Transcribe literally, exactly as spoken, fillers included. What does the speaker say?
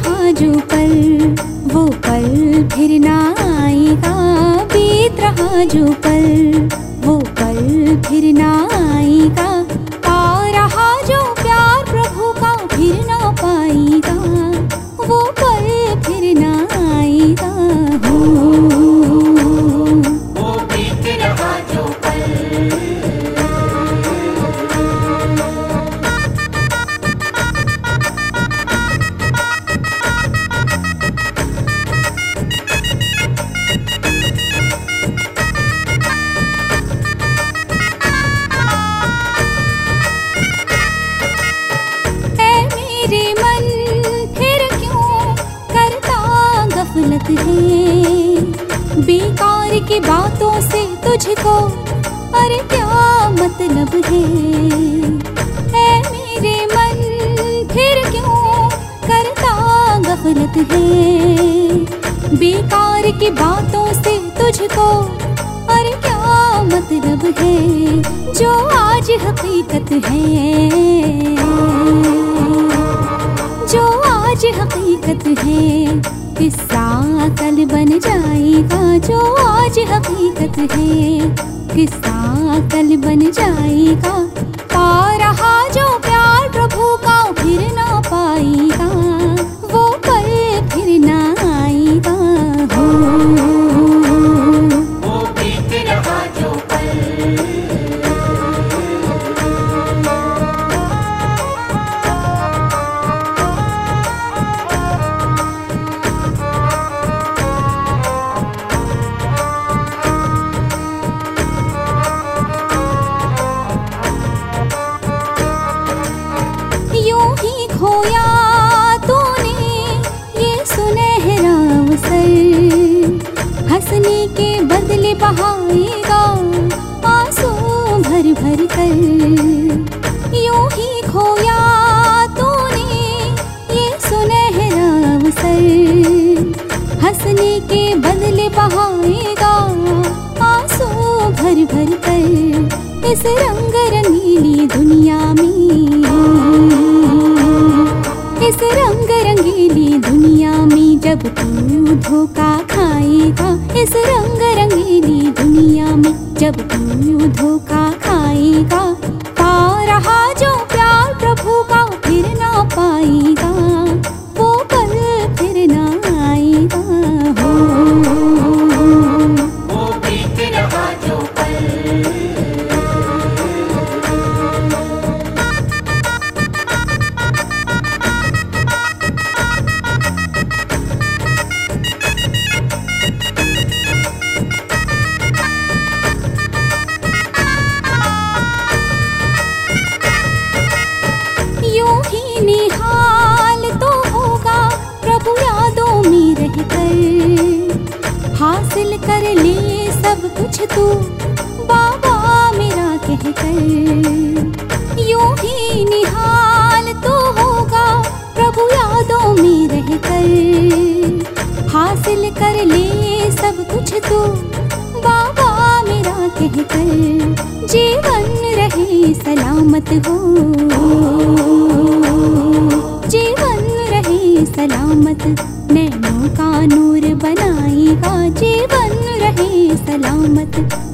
रहा जो पल, वो पल फिर ना आएगा। बीत रहा जो पल, वो पल फिर ना आएगा। पा रहा जो प्यार प्रभु का फिर ना पाएगा, वो पल फिर ना आएगा। हो वो बीत रहा जो पल। गफलत है बेकार की बातों से तुझको, अरे क्या मतलब है। ऐ मेरे मन फिर क्यों करता गफलत है बेकार की बातों से तुझको, अरे क्या मतलब है। जो आज हकीकत है, जो आज हकीकत है, किस्सा कल बन जाएगा। जो आज हकीकत है, किस्सा कल बन जाएगा। पा रहा जो प्यार प्रभु का फिर ना पाएगा, वो पल फिर ना आएगा। हो वो बीत रहा जो पल। खोया तूने ये सुनहरा अवसर, हंसने के बदले बहाएगा आंसू भर भर कर। यूं ही खोया तूने ये सुनहरा अवसर, हंसने के बदले बहाएगा आंसू भर भर कर। इस रंग रंगीली दुनिया में, इस रंग रंगीली दुनिया में जब तू धोखा खाएगा, इस रंग रंगीली दुनिया में जब तू धोखा खाएगा। पा रहा जो प्यार प्रभु का फिर ना पाएगा, वो पल फिर ना आएगा। हो वो बीत रहा जो पल। निहाल तो होगा प्रभु यादों में रहकर, हासिल कर ले सब कुछ तू बाबा मेरा कहकर। यूं ही निहाल तो होगा प्रभु यादों में रहकर, हासिल कर ले सब कुछ तू बाबा मेरा कहकर। जीवन रहे सलामत हो, जीवन रहे सलामत, नैनों का नूर बनाएगा। जीवन रहे सलामत,